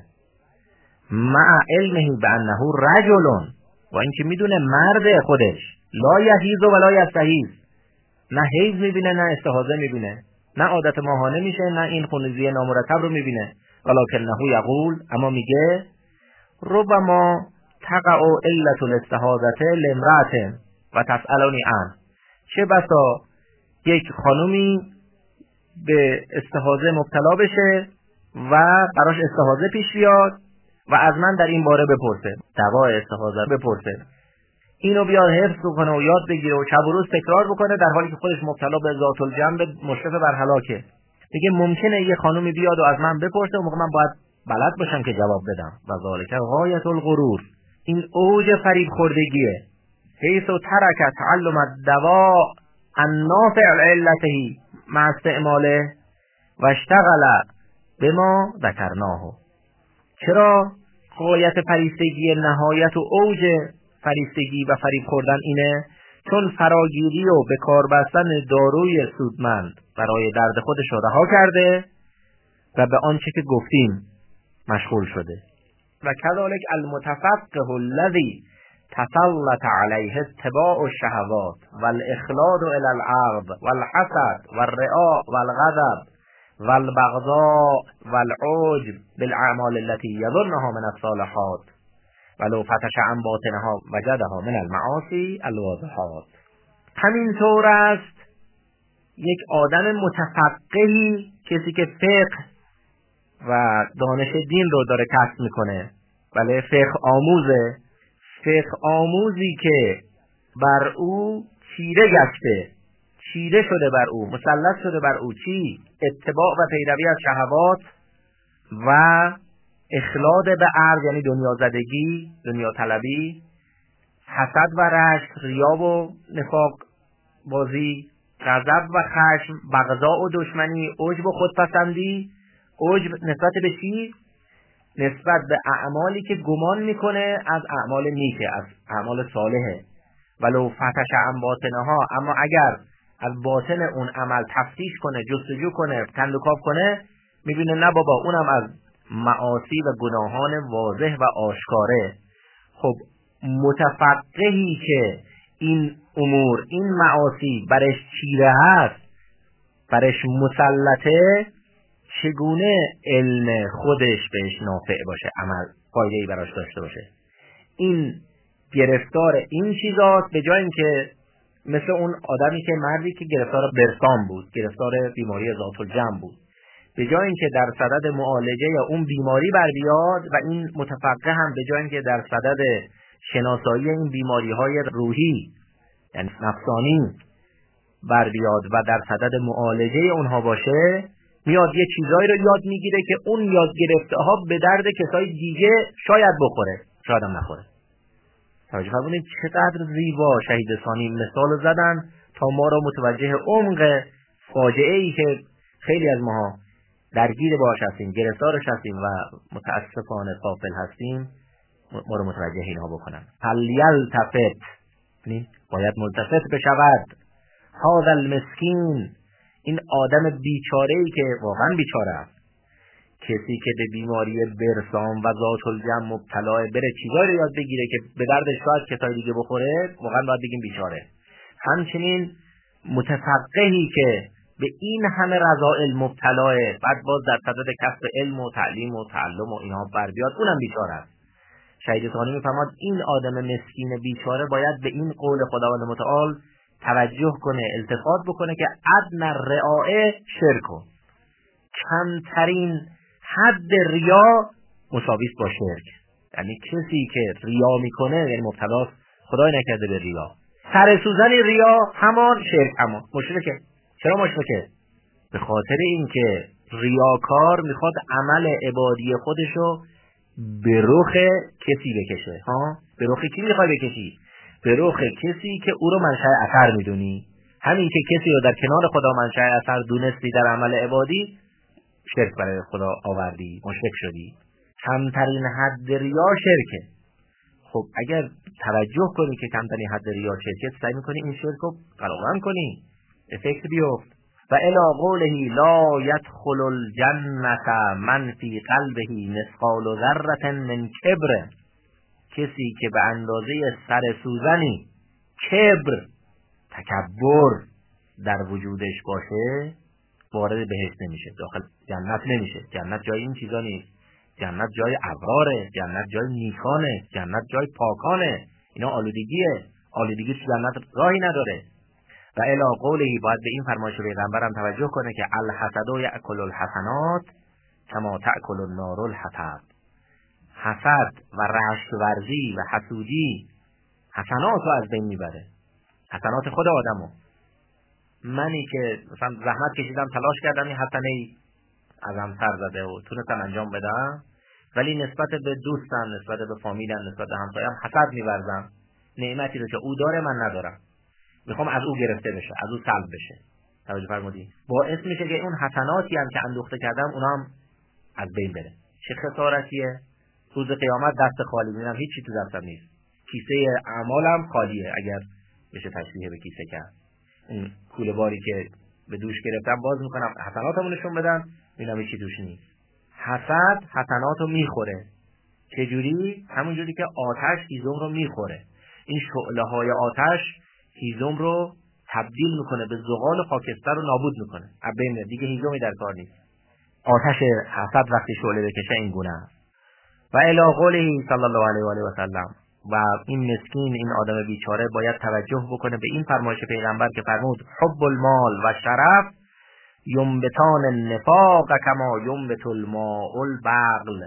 مع علمه بانه رجل، و اینکه میدونه مرد خودش، لا یحیض و لا یستحیض، نه حیض میبینه نه استحاضه میبینه، نه عادت ماهانه میشه نه این خونریزی نامرتب رو میبینه، ولکنه یقول، اما میگه ربما تقع علت الاستحاضة لامرأة و تسألنی عنه، چه بسا یک خانومی به استحاضه مبتلا بشه و براش استحاضه پیش بیاد و از من در این باره بپرسه، دوای استحاضه بپرسه، اینو بیاد حفظ کنه و یاد بگیره و شب و روز تکرار بکنه، در حالی که خودش مبتلا به ذات الجنب مشرف بر هلاکه. میگه ممکنه یه خانومی بیاد و از من بپرسه و موقع من باید بلد باشم که جواب بدم، و ذالک غایت الغرور، این اوج فریب خوردگیه. حیث ترک تعلم الدواء النافع علته مع استعماله و اشتغل بما ذکرناه. چرا غایت فریفتگی، نهایت و اوج فریفتگی و فریب خوردن اینه؟ چون فراگیری و به کار بستن داروی سودمند برای درد خودش رها کرده و به آنچه که گفتیم مشغول شده. و کذالک المتفقه الذی تسلط علیه اتباع الشهوات والاخلاد الى العقد والحسد والرئاء والغضب والبغضاء والعجب بالاعمال التي يظنها من الصالحات ولو فتش عن باطنها وجدها من المعاصی الواضحات. همینطور است یک آدم متفقهی، کسی که فقه و دانش دین رو داره کسب میکنه، بله فقه آموزه، فقه آموزی که بر او چیره گشته، چیره شده بر او، مسلط شده بر او چی؟ اتباع و پیروی از شهوات و اخلاد به عرض یعنی دنیا زدگی، دنیا طلبی، حسد و رشک، ریا و نفاق بازی، غضب و خشم، بغضاء و دشمنی، عجب و خودپسندی. عجب نسبت به چی؟ نسبت به اعمالی که گمان میکنه از اعمال نیکه، از اعمال صالحه. ولو فتش عن باطنها، اما اگر از باطن اون عمل تفتیش کنه، جستجو کنه، کندوکاو کنه، میبینه نه بابا اونم از معاصی و گناهان واضح و آشکاره. خب متفقهی که این امور، این معاصی برش چیره هست، برش مسلطه، چگونه علم خودش بهش نافع باشه، عمل فایده‌ای براش داشته باشه؟ این گرفتار این چیزاست، به جای اینکه مثل اون آدمی که مردی که گرفتار برسام بود، گرفتار بیماری ذات الجنب بود، به جای اینکه در صدد معالجه یا اون بیماری بر بیاد و این متفقه هم به جای اینکه در صدد شناسایی این بیماری‌های روحی یعنی نفسانی بر بیاد و در صدد معالجه اونها باشه، میاد یه چیزایی رو یاد میگیره که اون یاد گرفته ها به درد کسای دیگه شاید بخوره، شاید هم نخوره. توجه فرمودید چقدر زیبا شهید ثانی مثال زدن تا ما رو متوجه عمق فاجعه ای که خیلی از ماها درگیر باش هستیم، گرفتارش هستیم و متاسفانه غافل هستیم، ما رو متوجه اینها بکنن. فلیلتفت، باید ملتفت بشود. هذا المسکین، این آدم بیچاره‌ای که واقعا بیچاره است، کسی که به بیماری برسام و ذات الجنب مبتلاه، بره چیزایی رو یاد بگیره که به دردش شاید کسای دیگه بخوره، واقعا باید بگیم بیچاره. همچنین متفقهی که به این همه رذائل مبتلاه، بعد باز در صدد کسب علم و تعلیم و تعلم و اینها بر بیاد، اونم بیچاره است. شهید ثانی میفرماد این آدم مسکین بیچاره باید به این قول خداوند متعال توجه کنه، التفات بکنه که ادنی الرعاء شرک، کمترین حد ریا مساوی است با شرک. یعنی کسی که ریا میکنه یعنی مبتلاست، خدای نکرده به ریا، سر سوزن ریا همان شرک، همان مشرکه. چرا مشرکه؟ به خاطر اینکه ریاکار میخواد عمل عبادی خودشو به رخ کسی بکشه. ها، به رخ کی میخوای بکشی؟ به رخ کسی که او رو منشأ اثر میدونی. همین که کسی رو در کنار خدا منشأ اثر دونستی در عمل عبادی، شرک برای خدا آوردی، مشرک شدی. کمترین حد ریا شرکه. خب اگر توجه کنی که کمترین حد ریا شرکه، سعی میکنی این شرک رو قلقلم کنی، افکت بیفت. و الی قوله لا یدخل الجنة من فی قلبه مثقال ذرة من کبر، کسی که به اندازه سر سوزنی کبر، تکبر در وجودش باشه، وارد بهشت نمیشه، داخل جنت نمیشه. جنت جای این چیزا نیست. جنت جای ابراره، جنت جای نیکانه، جنت جای پاکانه. اینا آلودگیه، آلودگی تو جنت راهی نداره. و الی قوله، باید به این فرمایش پیغمبرم توجه کنه که الحسد یأکل الحسنات کما تأکل النار الحطب. حسد و رشک ورزی و حسودی حسنات رو از بین میبره، حسنات خود آدمو. منی که مثلا زحمت کشیدم، تلاش کردم، این حسنه ازم سر زده و تونستم انجام بدم، ولی نسبت به دوستم، نسبت به فامیلم، نسبت به همسایم حسد می‌ورزم. نعمتی رو که او داره من ندارم، میخوام از او گرفته بشه، از او سلب بشه. توجه فرمودید؟ باعث میشه که اون حسناتی هم که اندوخته کردم اونا هم از بین بره. چه خسارتیه؟ روز قیامت دست خالی میرم، هیچی تو دستم نیست، کیسه اعمالم خالیه، اگر بشه تشبیه به کیسه کرد. این کوله باری که به دوش گرفتم باز میکنم حسناتمو نشون بدم، میبینم هیچی توش نیست. حسد حسناتو میخوره. چجوری؟ همون جوری که آتش هیزم رو میخوره. این شعله های آتش هیزم رو تبدیل میکنه به زغال خاکستر رو نابود میکنه، ابین دیگه هیزمی در کار نیست. آتش حسد وقتی شعله بکشه این گونه است. و الی قوله صلی الله علیه و آله و سلم، و این مسکین، این آدم بیچاره باید توجه بکنه به این فرمایش پیغمبر که فرمود حب المال و شرف ینبتان النفاق کما ینبت الماء البقل.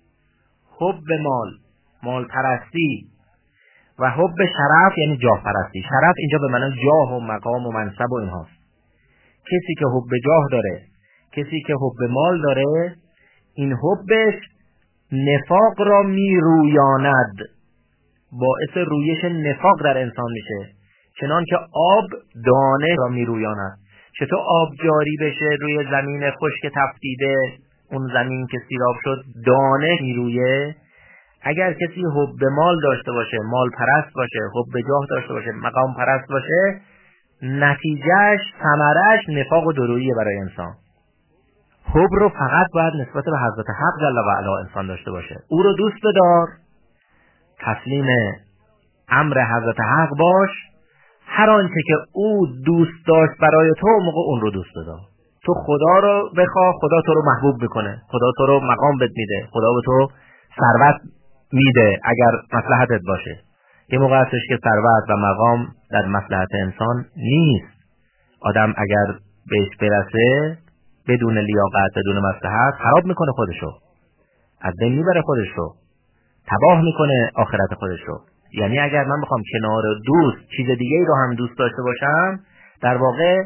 حب مال، مال پرستی، و حب شرف یعنی جاه پرستی. شرف اینجا به معنی جاه و مقام و منصب و اینهاست. کسی که حب جاه داره، کسی که حب مال داره، این حبش نفاق را می رویاند، باعث رویش نفاق در انسان میشه. چنان که آب دانه را می رویاند. چطور آب جاری بشه روی زمین خشک تفتیده، اون زمین که سیراب شد، دانه می رویه. اگر کسی حب مال داشته باشه، مال پرست باشه، حب جاه داشته باشه، مقام پرست باشه، نتیجهش، ثمرش نفاق و دروییه برای انسان. حب رو فقط باید نسبت به حضرت حق جل و علا انسان داشته باشه. او رو دوست بدار، تسلیم امر حضرت حق باش. هر آنچه که او دوست داشت برای تو، موقع اون رو دوست بدار. تو خدا رو بخواه، خدا تو رو محبوب بکنه، خدا تو رو مقام بد میده، خدا به تو ثروت میده اگر مصلحتت باشه. یه موقع هستش که ثروت و مقام در مصلحت انسان نیست. آدم اگر بهش برسه بدون لیاقت، بدون مصلحت، خراب میکنه خودشو، از بین میبره خودشو، تباه میکنه آخرت خودشو. یعنی اگر من بخوام کنار دوست چیز دیگه ای رو هم دوست داشته باشم، در واقع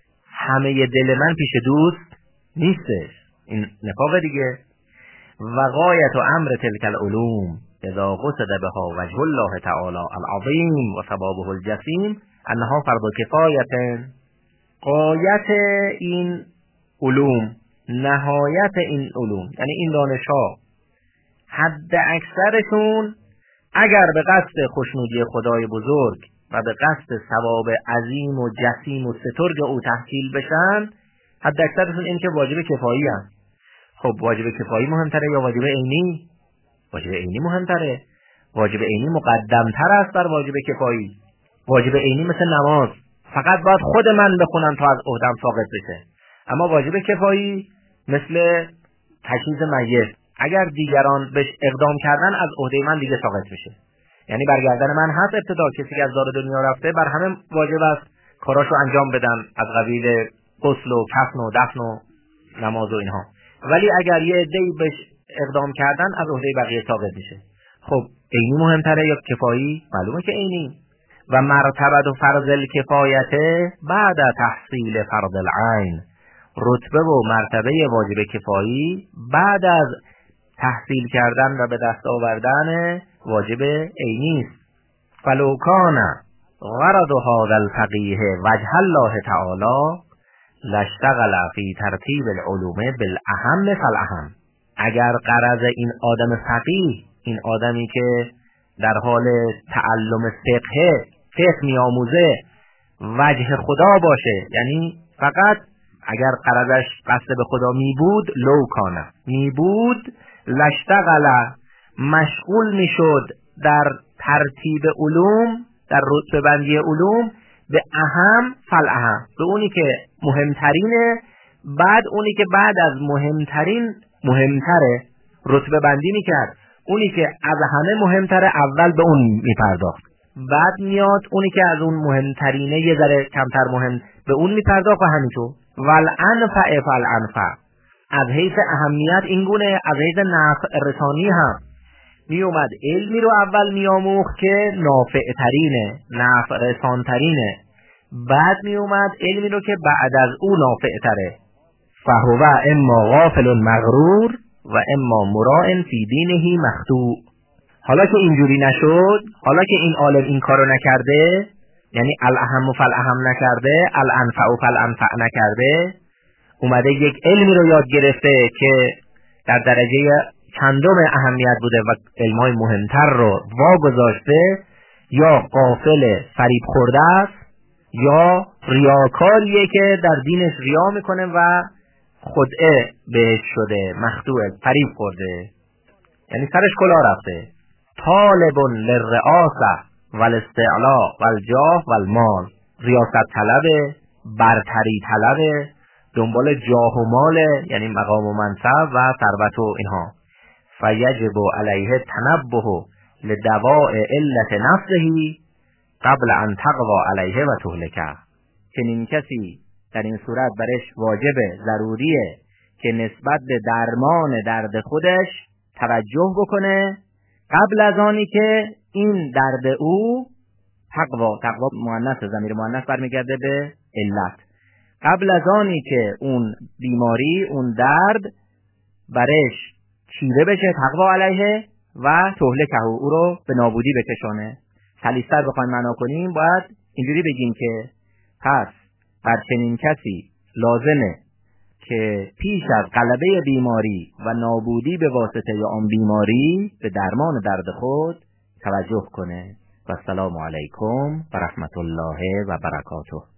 همه دل من پیش دوست نیستش. این نفاق دیگه. وغایت و امر تلک العلوم اذا قصد بها وجه الله تعالی العظیم و ثوابه الجسیم انها فرض کفایت. غایت این علوم، نهایت این علوم، یعنی این دانش ها، حد اکثرشون اگر به قصد خوشنودی خدای بزرگ و به قصد ثواب عظیم و جسیم و سترگ او تحصیل بشن، حد اکثرشون این که واجب کفایی هست. خب واجب کفایی مهمتره یا واجب عینی؟ واجب عینی مهمتره. واجب عینی مقدمتر است بر واجب کفایی. واجب عینی مثل نماز، فقط باید خود من بخونم تا از عهدم ساقط بشه. اما واجب کفایی مثل تجهیز میت، اگر دیگران بهش اقدام کردن از عهده من دیگه ساقط میشه. یعنی برگردن من هست ابتدا، کسی که از دار دنیا رفته بر همه واجب است کاراشو انجام بدن از قبیل غسل و کفن و دفن و نماز و اینها. ولی اگر یه عده‌ای بهش اقدام کردن از عهده بقیه ساقط میشه. خب عینی مهمتره یا کفایی؟ معلومه که عینی. و مرتبه و فرض الکفایت بعد تحصیل فرض العین، رتبه و مرتبه واجب کفایی بعد از تحصیل کردن و به دست آوردن واجب عینی است. فلو کان غرض هذا الفقیه وجه الله تعالی لاشتغل فی ترتیب العلوم بالاهم فالاهم. اگر غرض این آدم فقیه، این آدمی که در حال تعلم فقه فقه میآموزه، وجه خدا باشه، یعنی فقط اگر غرضش قصد به خدا می بود، لو کانه می بود، لاشتغل مشغول می شد در ترتیب علوم، در رتبه بندی علوم به اهم فالاهم، به اونی که مهمترینه، بعد اونی که بعد از مهمترین مهمتره رتبه بندی میکرد. اونی که از همه مهمتره اول به اون میپرداخت، بعد میاد اونی که از اون مهمترینه یه ذره کمتر مهم به اون میپرداخت و همینطور. والانفع فالانفع، از حیث اهمیت این گونه، از حیث نفع رسانی هم می اومد علمی رو اول می آموخت که نافع ترینه، نفع رسان ترینه، بعد می اومد علمی رو که بعد از او نافع تره. فهو اما غافل مغرور و اما مراء فی دینه مخدوع. حالا که اینجوری نشد، حالا که این عالم این کارو نکرده، یعنی الاهم فالاهم نکرده، الانفع فالانفع نکرده، اومده یک علمی رو یاد گرفته که در درجه چندم اهمیت بوده و علمای مهمتر رو واگذاشته، یا غافل فریب خورده است یا ریاکاریه که در دینش ریا میکنه و خدعه بهش شده، مخدوع، فریب خورده، یعنی سرش کلا رفته. طالب للرئاسه والاستعلاء والجاه والمال، ریاست طلبه، برتری طلبه، دنبال جاه و ماله، یعنی مقام و منصب و ثروت و اینها. فیجب علیه تنبه لدواء علت نفسه قبل ان تقوی علیه و تهلکه. چنین کسی در این صورت برش واجبه، ضروریه که نسبت به درمان درد خودش توجه بکنه قبل از آنی که این درد او تقوا، تقوا مؤنث، ضمیر مؤنث برمیگرده به علت، قبل از آنی که اون بیماری، اون درد برش چیره بشه، تقوا علیه و تهلکه، او رو به نابودی بکشانه. سلیستر بخوایم معنا کنیم باید اینجوری بگیم که پس بر چنین کسی لازمه که پیش از غلبه بیماری و نابودی به واسطه آن بیماری به درمان درد خود توجه کنه. و السلام علیکم و رحمت الله و برکاته.